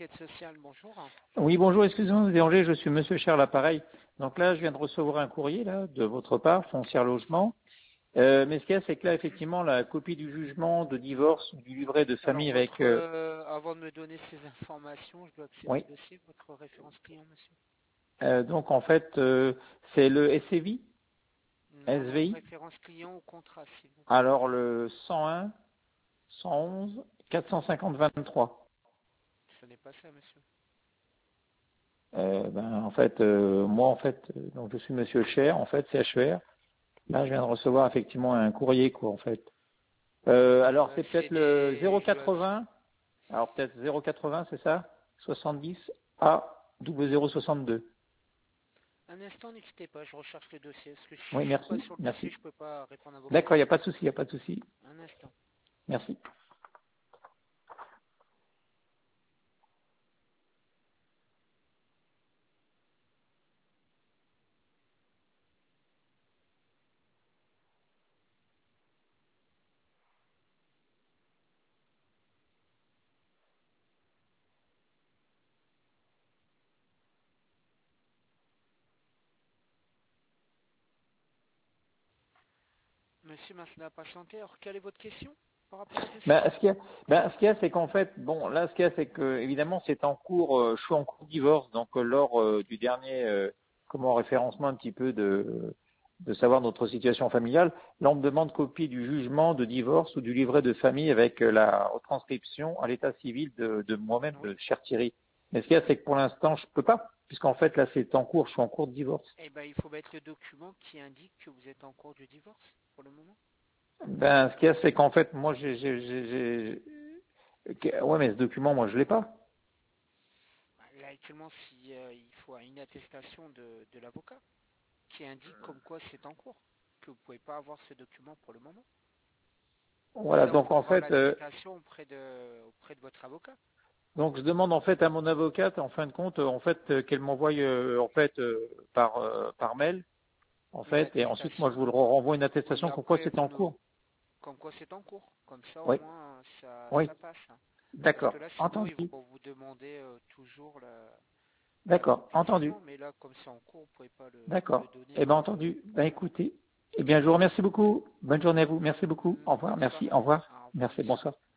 Enquête sociale, bonjour. Oui, bonjour, excusez-moi de vous déranger, je suis Monsieur Cher, l'appareil. Donc là, je viens de recevoir un courrier là de votre part, Foncière Logement. Mais ce qu'il y a, c'est que là, effectivement, la copie du jugement de divorce du livret de Alors, famille avec... avant de me donner ces informations, je dois accéder oui. au dossier, votre référence client, monsieur. Donc en fait, c'est le SCVI, Non, SVI. référence client ou contrat, s'il vous plaît. Alors le 101, 111, 450, 23. Ce n'est pas ça, monsieur. Moi, en fait, donc je suis Monsieur Cher, en fait, CHER. Là, je viens de recevoir effectivement un courrier, quoi, en fait. Alors, c'est peut-être le 080. Alors, peut-être 080, c'est ça 70 A 0062. Un instant, n'hésitez pas, je recherche le dossier. Parce que je Oui, ne suis pas merci, sur le dossier, merci. je ne peux pas répondre à vos D'accord, il n'y a questions. pas de souci, il n'y a pas de souci. Un instant. Merci. Monsieur, merci de la patienter. Alors, quelle est votre question par rapport au dossier? Ce qu'il y a, c'est qu'en fait, bon, là, ce qu'il y a, c'est que, évidemment, c'est en cours, je suis en cours de divorce, donc lors du dernier, référencement un petit peu de savoir notre situation familiale, là, on me demande copie du jugement de divorce ou du livret de famille avec la retranscription à l'état civil de moi-même, de Oui. cher Thierry. Mais ce qu'il y a, c'est que pour l'instant, je peux pas, puisqu'en fait, là, c'est en cours, je suis en cours de divorce. Eh bien, il faut mettre le document qui indique que vous êtes en cours du divorce, pour le moment. Ce qu'il y a, c'est qu'en fait, moi, ouais, mais ce document, moi, je l'ai pas. Là, actuellement, il faut une attestation de l'avocat qui indique comme quoi c'est en cours, que vous ne pouvez pas avoir ce document pour le moment. Voilà, Ça, vous donc pouvez en avoir fait, l'attestation auprès de votre avocat. donc je demande en fait à mon avocate, en fin de compte, qu'elle m'envoie par mail, en Une fait, et ensuite moi je attestation, vous le renvoie une oui, attestation comme quoi après, c'est en cours. comme quoi c'est en cours. Comme ça, au Oui, moins, oui, ça passe. Parce que d'accord, là, sinon, ils entendu, vont vous demander toujours la d'accord, copie de entendu, jugement. Mais là, comme c'est en cours, vous ne pouvez pas le d'accord. donner Eh bien entendu. Ben écoutez, eh bien je vous remercie beaucoup. Bonne journée à vous. Merci beaucoup. Au revoir. Bonne Merci. soirée. Au revoir. Au revoir, Merci. monsieur. Bonsoir.